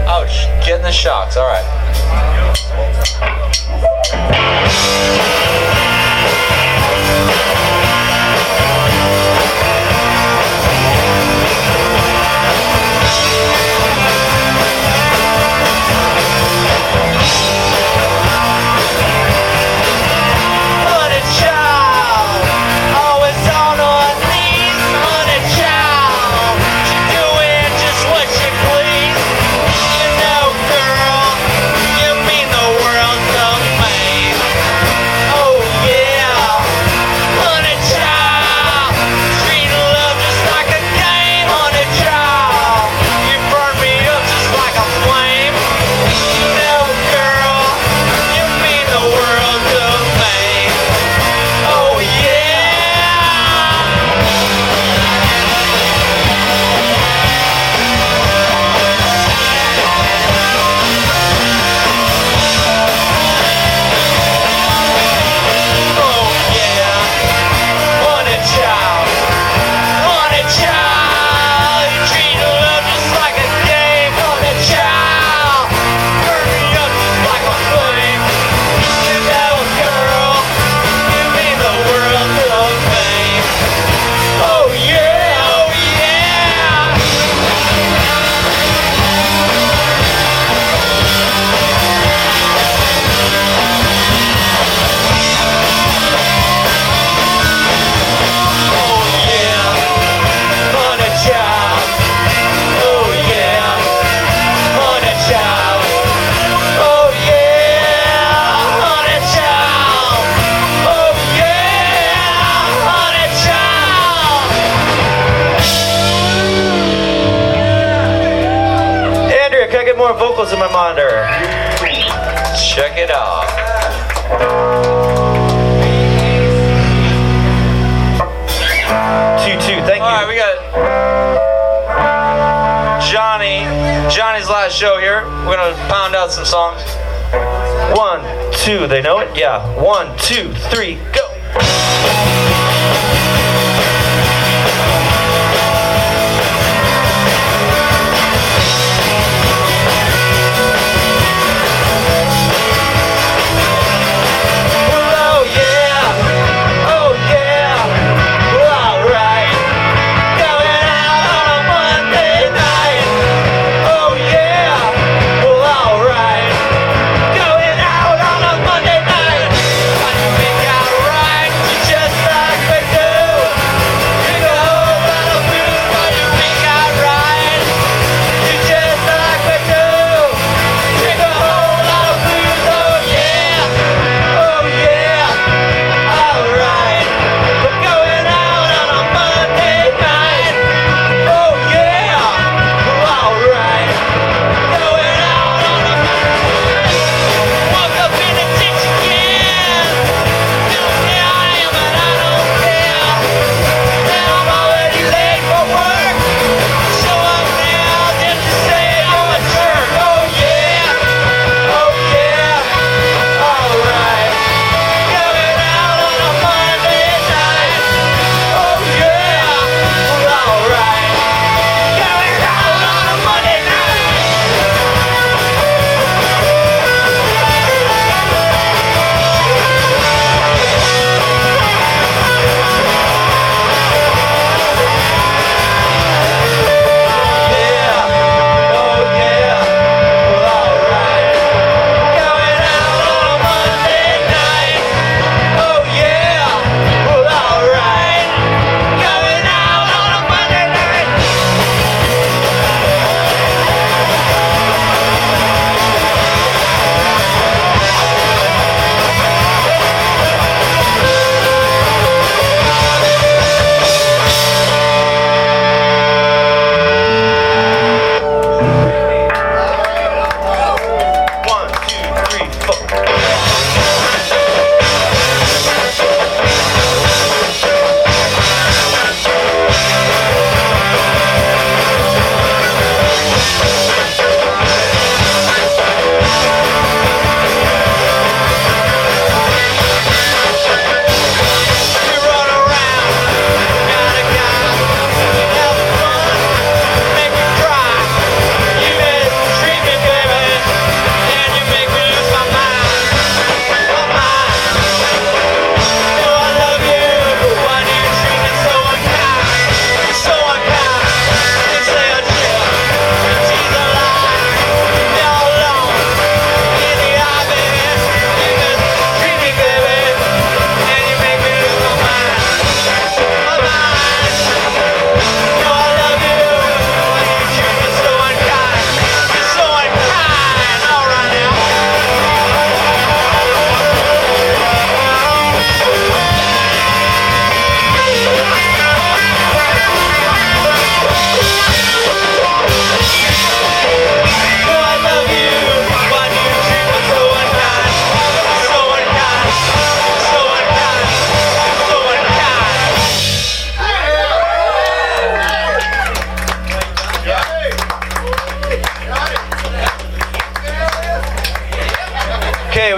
Ouch, getting the shocks, alright. More vocals in my monitor. Check it out. 2-2, thank you. Alright, we got Johnny's last show here. We're gonna pound out some songs. 1, 2, they know it? Yeah. 1, 2, 3, go. Just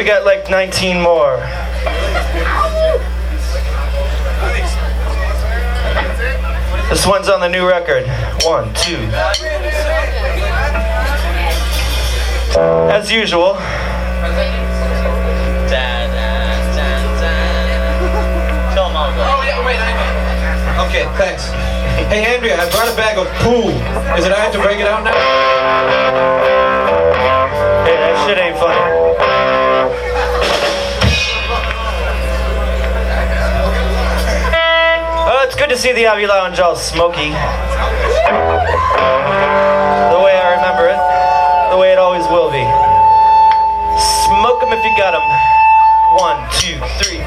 we got like 19 more. This one's on the new record. 1, 2. As usual. Tell them all. Oh, yeah, wait, okay, thanks. Hey, Andrea, I brought a bag of poo. Is it I have to bring it out now? Hey, that shit ain't funny. Oh, it's good to see the Abbey Lounge all smoky. The way I remember it. The way it always will be. Smoke 'em if you got 'em. 1, 2, 3.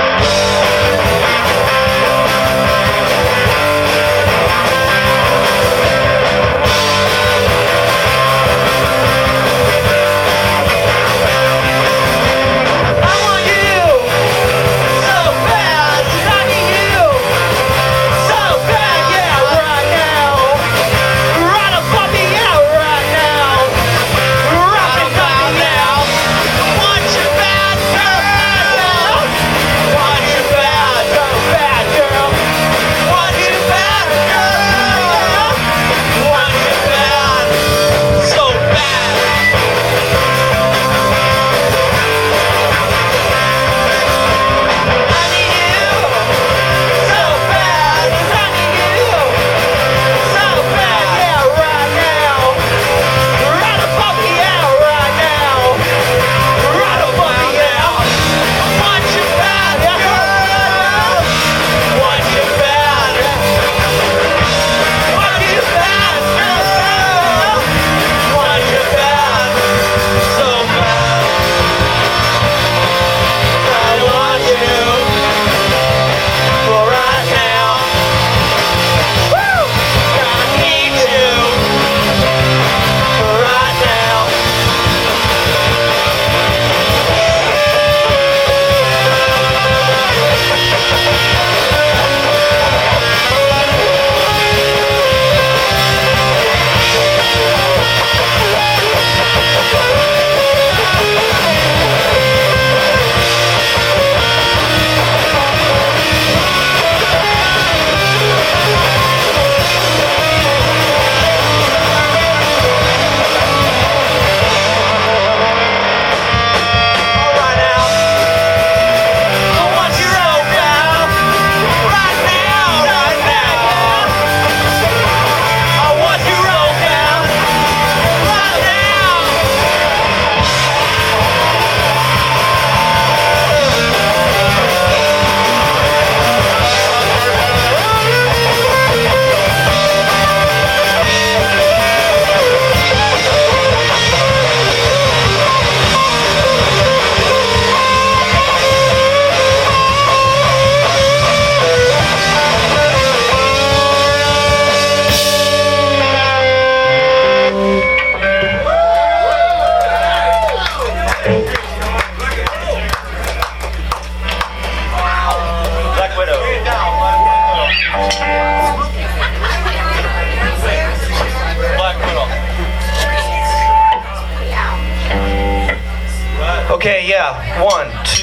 Okay, yeah. 1, 2,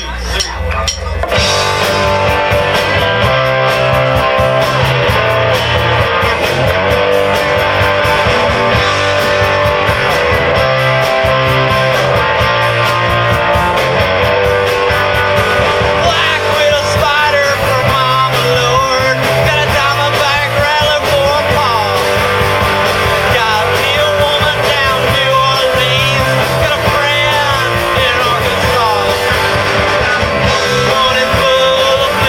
3.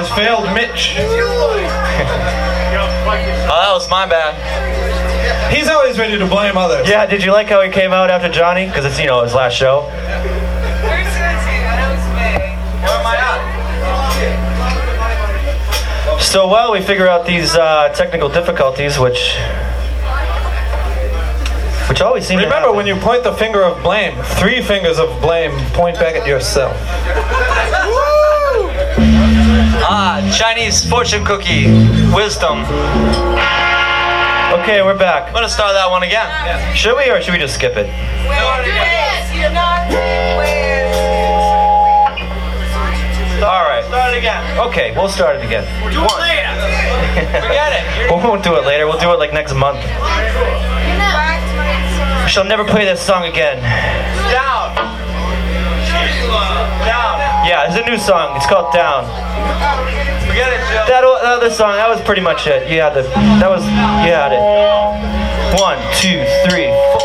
failed Mitch. Oh, that was my bad. He's always ready to blame others. Yeah, did you like how he came out after Johnny? Because it's, his last show. Where am I at? So while we figure out these technical difficulties, which always seem Remember, to happen. when you point the finger of blame, 3 fingers of blame point back at yourself. Chinese fortune cookie wisdom. Okay, we're back. I'm gonna start that one again. Should we, or should we just skip it? All right. Start it again. Okay, we'll start it again. Do it later. Forget it. We won't do it later. We'll do it like next month. We shall never play this song again. Down. Down. Yeah, it's a new song. It's called Down. Forget it, Joe. That other song, that was pretty much it. You had it. 1, 2, 3, 4.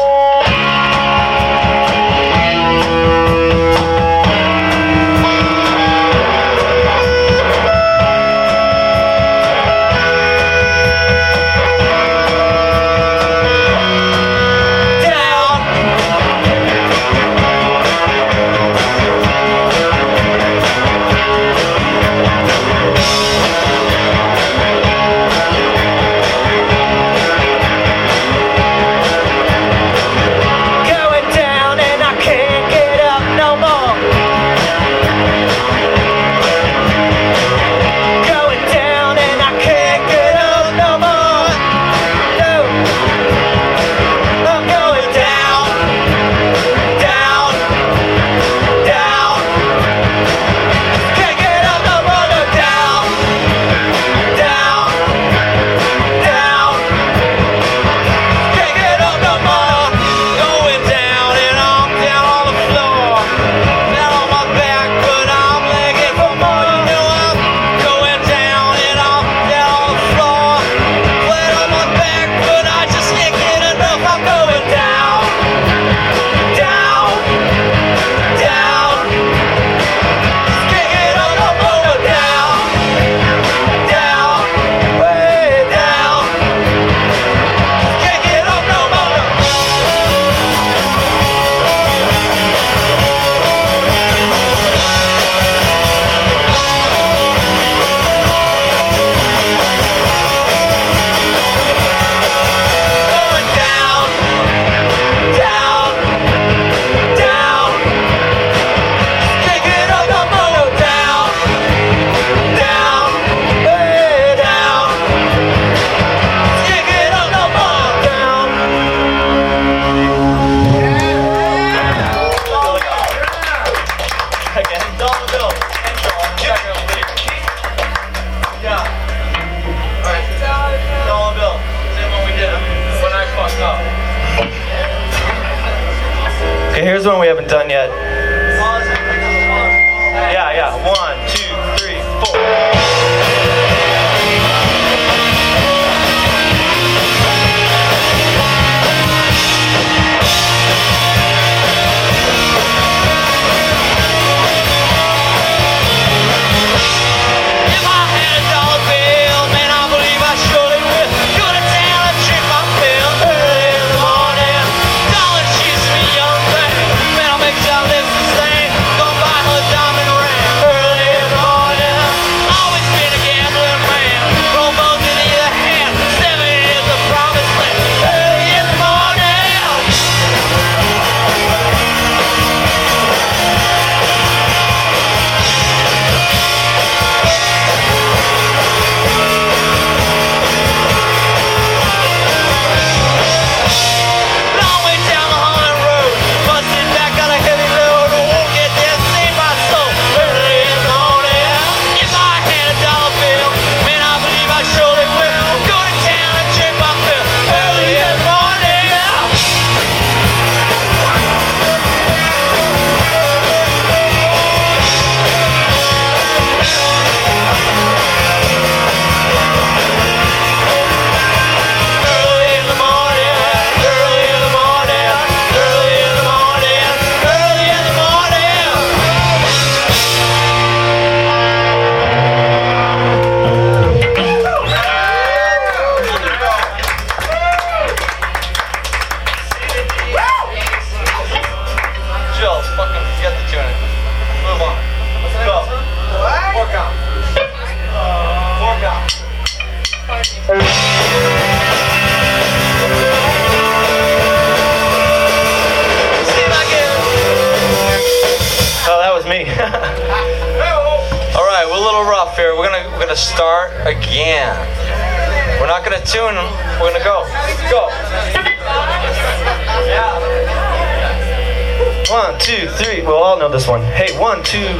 Okay, here's one we haven't done yet. Yeah. 1, 2, 3, 4. Always Oh, that was me. All right, we're a little rough here. We're gonna start again. We're not gonna tune them. We're gonna go. Go. 1, 2, 3. We'll all know this one. Hey, 1, 2.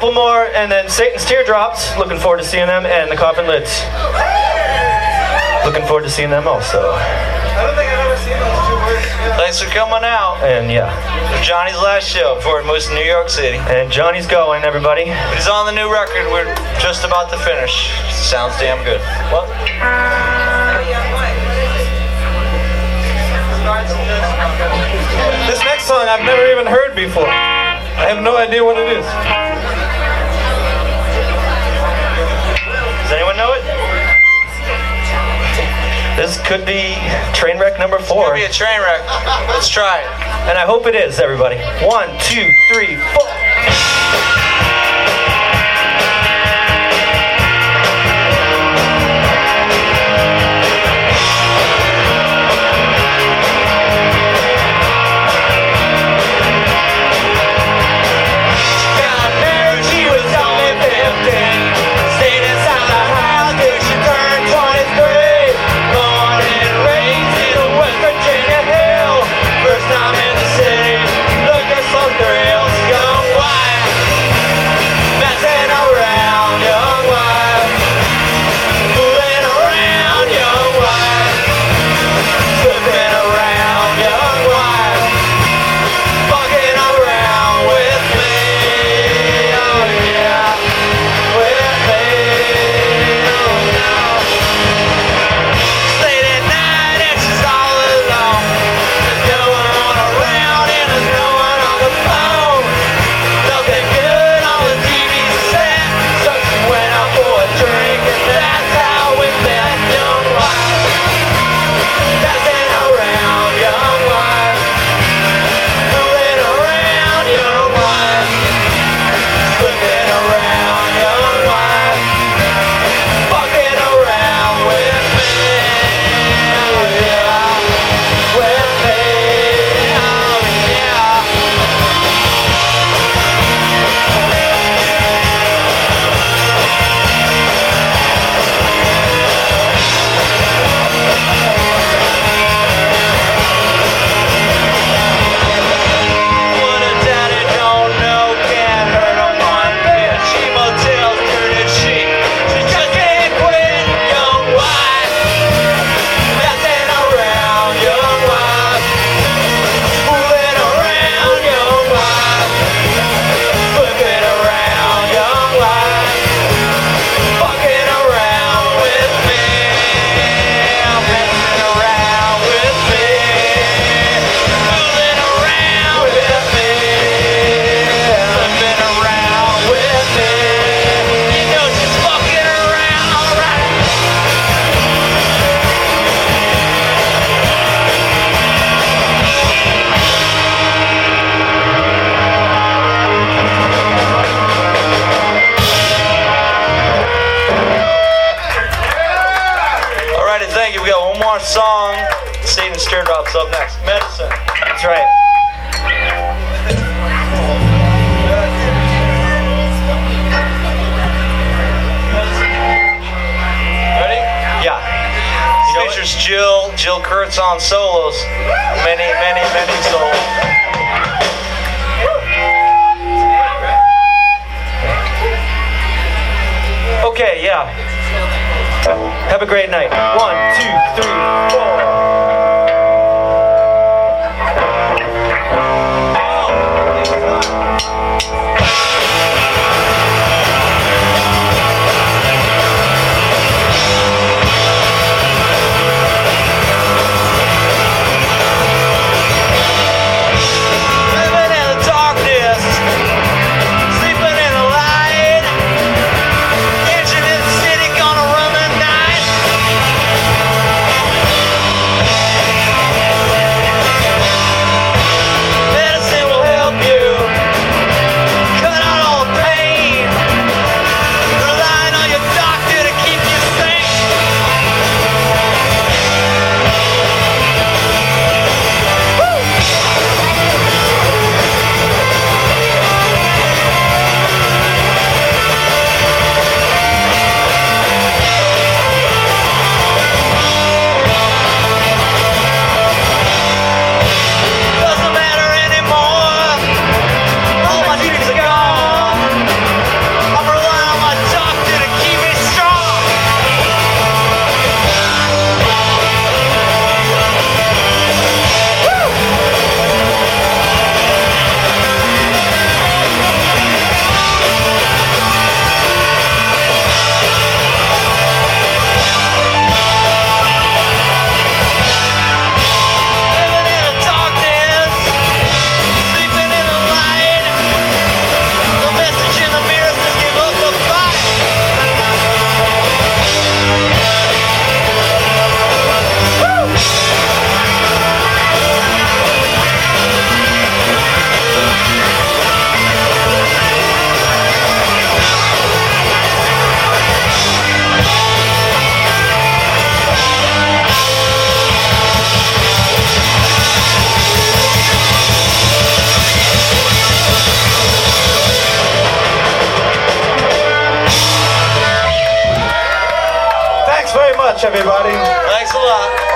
couple more, and then Satan's Teardrops. Looking forward to seeing them, and the Coffin Lids. Looking forward to seeing them also. I don't think I've ever seen those two words. Thanks for coming out. And yeah, Johnny's last show before he moves to New York City. and Johnny's going, everybody. He's on the new record. We're just about to finish. Sounds damn good. What? This next song I've never even heard before. I have no idea what it is. Does anyone know it? This could be Trainwreck number 4. It's gonna be a train wreck. Let's try it. And I hope it is, everybody. 1, 2, 3, 4. Song, Satan's Teardrops up next. Medicine. That's right. Ready? Yeah. Features Jill Kurtz on solos. Many solos. Okay, yeah. Have a great night. 1, 2, 3, 4. Engine in the city, gonna run the night. Thanks very much, everybody. Thanks a lot.